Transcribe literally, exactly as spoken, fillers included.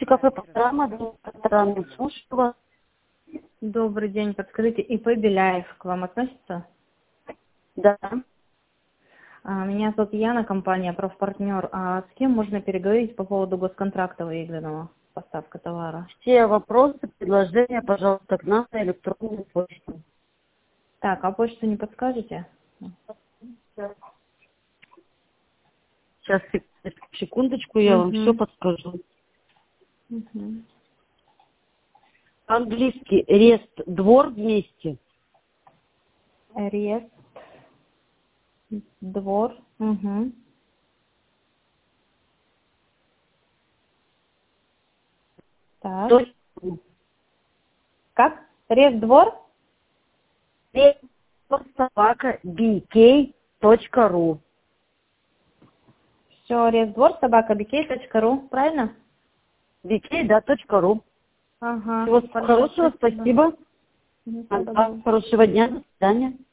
кафе «Панорама», администратор, слушаю вас. Добрый день. Подскажите, ИП Беляев к вам относится? Да. А, Меня зовут Яна, компания «Профпартнер». А с кем можно переговорить по поводу госконтракта выигранного, поставка товара? Все вопросы, предложения, пожалуйста, к нам на электронную почту. Так, а почту не подскажете? Сейчас, секундочку, я вам все Угу. подскажу. Угу. Английский рест двор вместе. Рест, двор. Угу. Так. Точка. Как? Рест, двор? Рест собака би кей точка ру. Все, рест, двор, собака, бикей точка ру. Правильно? би кей, да, точка ру. Ага. Всего Хорошо, хорошего, спасибо. Мгм, всего Ага, доброго. хорошего дня, до свидания.